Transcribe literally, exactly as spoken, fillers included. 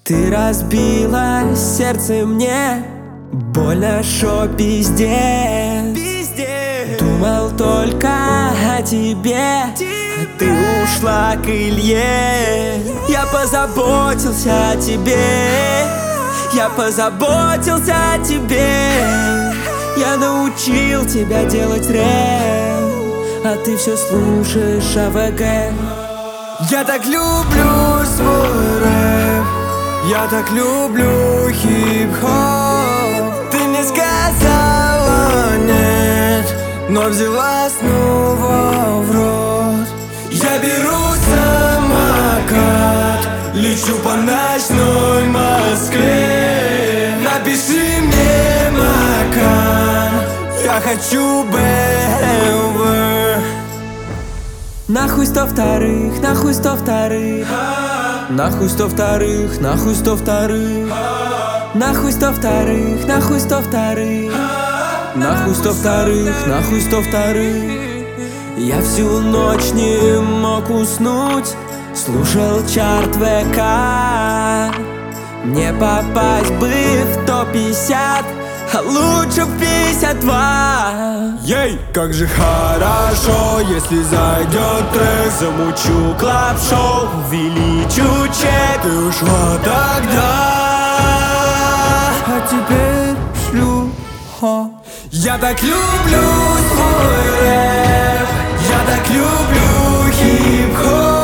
Ты разбила сердце мне, больно, шо пиздец. Думал только о тебе, а ты ушла к Илье. Я позаботился о тебе, я позаботился о тебе. Я научил тебя делать рэп, а ты все слушаешь АВГ. Я так люблю свой рэп, я так люблю хип-хоп. Ты мне сказала нет, но взяла снова в рот. Я беру самокат, лечу по ночной Москве. Напиши мне Макан, я хочу бэ эм вэ. Нахуй сто вторых, нахуй сто вторых, нахуй сто вторых, нахуй сто вторых, нахуй сто вторых, нахуй сто вторых, нахуй сто вторых, нахуй сто вторых. Я всю ночь не мог уснуть, слушал чарт ВК. Не попасть бы в топ пятьдесят, а лучше в пятьдесят два. Ей, как же хорошо, если зайдет трек. Замучу клаб-шоу, увеличу чек. Ты ушла тогда, а теперь шлюха. я так люблю свой рэп, я так люблю хип-хоп.